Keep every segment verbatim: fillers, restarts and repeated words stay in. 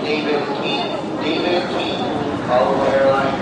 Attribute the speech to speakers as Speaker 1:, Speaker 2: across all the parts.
Speaker 1: David Keith, David Keith, Apollo Airlines.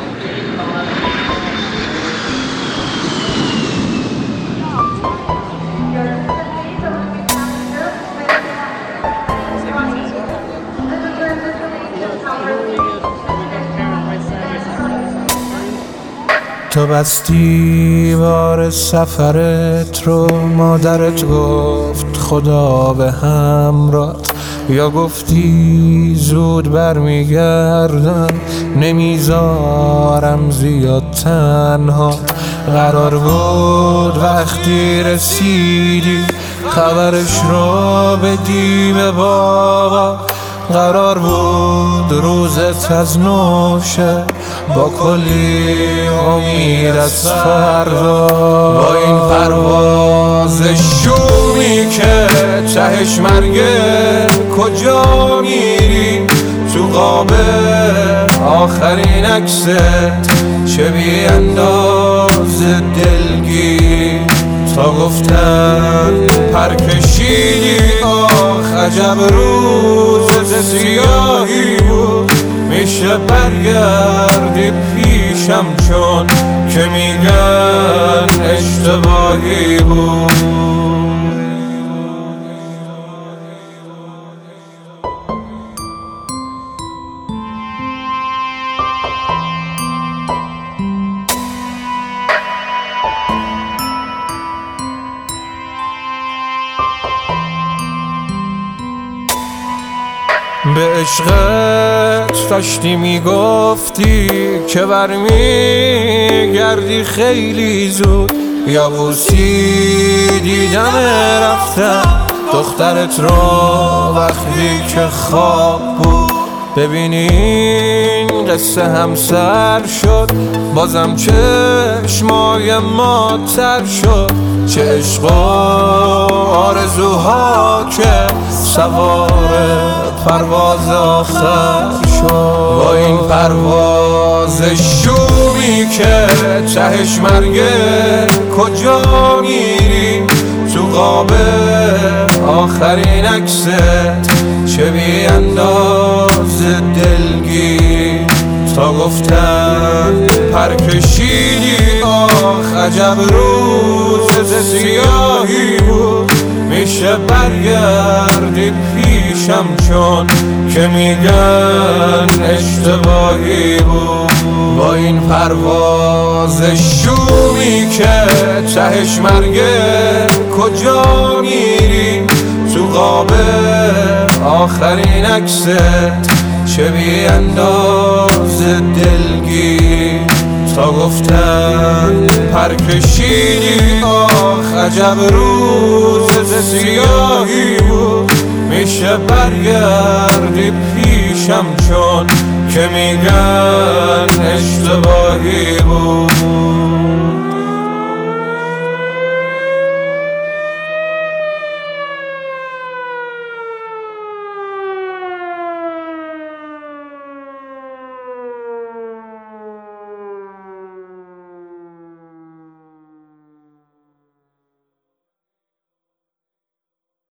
Speaker 2: تو بستی بار سفرت رو، مادرت گفت خدا به همراهت، یا گفتی زود برمیگردم نمیذارم زیاد تنها. قرار بود وقتی رسیدی خبرش رو بدی به بابا، قرار بود روزت از نو شه با کلی امید از فردا. با این پرواز شومی که تهش مرگه کجا میری؟ تو قاب آخرین عکست چه بی انداز دلگیر، تا گفتن پر کشیدی آخ عجب روز سیاهی بود. میشه برگردی پیشم چون که میگن اشتباهی بود. به عشقت داشتی میگفتی که برمیگردی خیلی زود، یا بوسی دیدم رفتم دخترت رو وقتی که خواب بود. ببینین قصه همسر شد، بازم چشمای ما تر شد. چه عشق و آرزوها که سوار پرواز آخر شد. با این پرواز شومی که تهش مرگه کجا میری؟ تو قاب آخرین عکست چه بی انداز دلگیر، تا گفتن پر کشیدی آخ عجب روز سیاهی بود. میشه برگردی پیشم چون که میگن اشتباهی بود. با این پرواز شومی که تهش مرگه کجا میری؟ تو قاب آخرین عکست چه بی انداز دلگیر، تا گفتن پر کشیدی آخ عجب روز سیاهی بود. میشه برگردی پیشم چون که میگن اشتباهی بود.